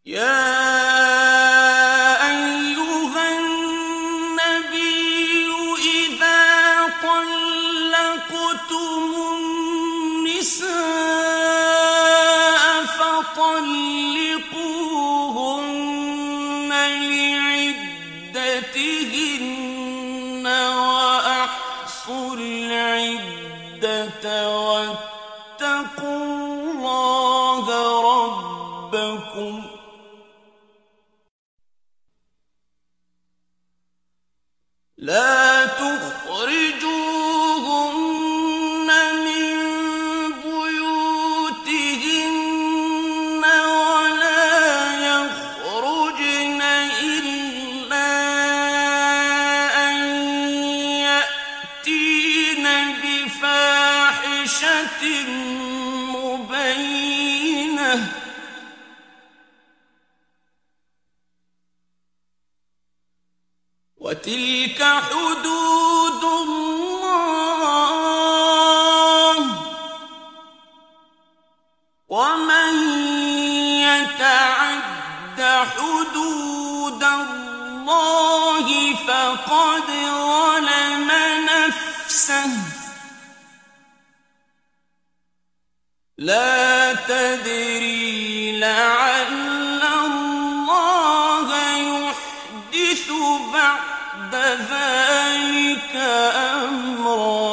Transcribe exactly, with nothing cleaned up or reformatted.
يا أيها النبي إذا طلقتم النساء فطلقوهن لعدتهن وأحصوا العدة واتقوا الله ربكم لا تخرجوهن من بيوتهن ولا يخرجن إلا أن يأتين بفاحشة مبينة وتلك حدود الله ومن يتعد حدود الله فقد ظلم نفسه لا تدري لعل الله يحدث بعد ذلك أمرا